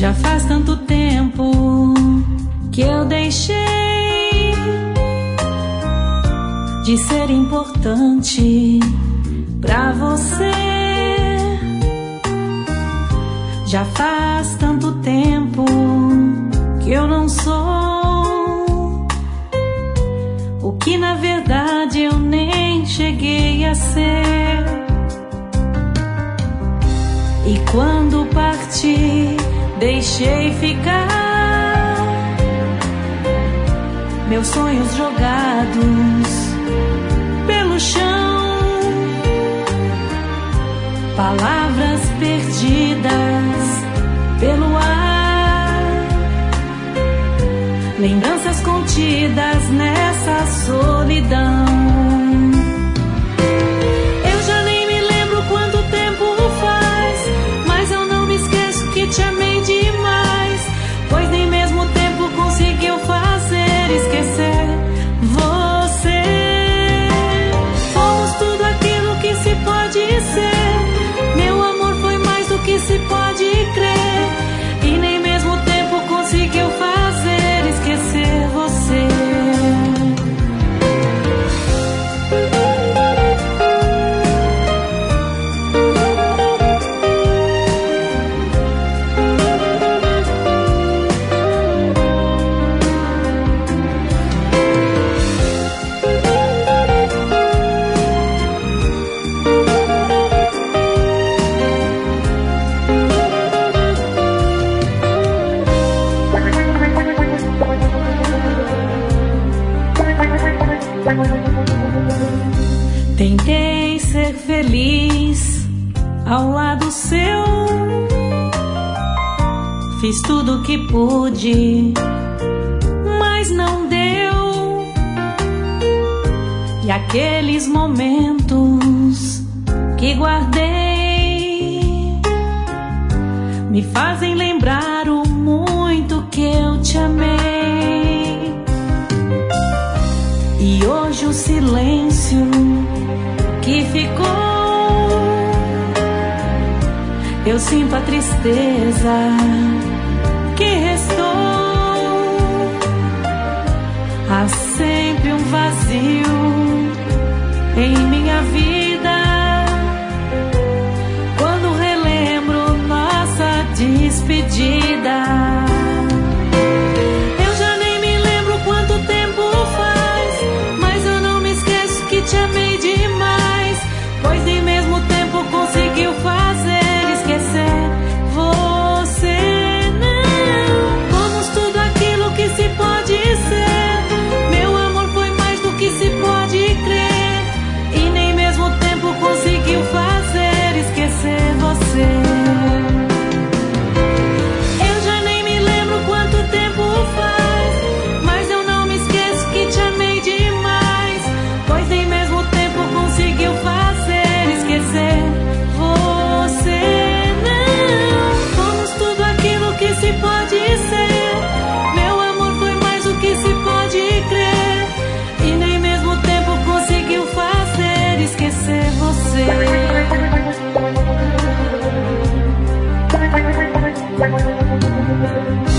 Já faz tanto tempo que eu deixei de ser importante pra você. Já faz tanto tempo que eu não sou o que na verdade eu nem cheguei a ser. E quando parti, deixei ficar meus sonhos jogados pelo chão, palavras perdidas pelo ar, lembranças contidas nessa solidão. Eu já nem me lembro quanto tempo faz, mas eu não me esqueço que te amei demais, pois nem mesmo o tempo conseguiu fazer esquecer você. Fomos tudo aquilo que se pode ser, meu amor foi mais do que se pode crer, e nem mesmo o tempo conseguiu fazer esquecer você. Tentei ser feliz ao lado seu, fiz tudo o que pude, mas não deu. E aqueles momentos que guardei me fazem lembrar o muito que eu te amei. E hoje o silêncio que ficou, eu sinto a tristeza que restou. Há sempre um vazio em minha vida quando relembro nossa despedida. Eu já nem me lembro quanto tempo faz, mas eu não me esqueço que te amei demais, pois nem mesmo o tempo conseguiu fazer esquecer você. Não, fomos tudo aquilo que se pode ser, meu amor foi mais do que se pode crer, e nem mesmo o tempo conseguiu fazer esquecer você. Eu já nem me lembro quanto tempo faz, mas eu não me esqueço que te amei demais, pois nem mesmo o tempo conseguiu fazer esquecer você. Não, fomos tudo aquilo que se pode ser, meu amor foi mais do que se pode crer, e nem mesmo o tempo conseguiu fazer esquecer você.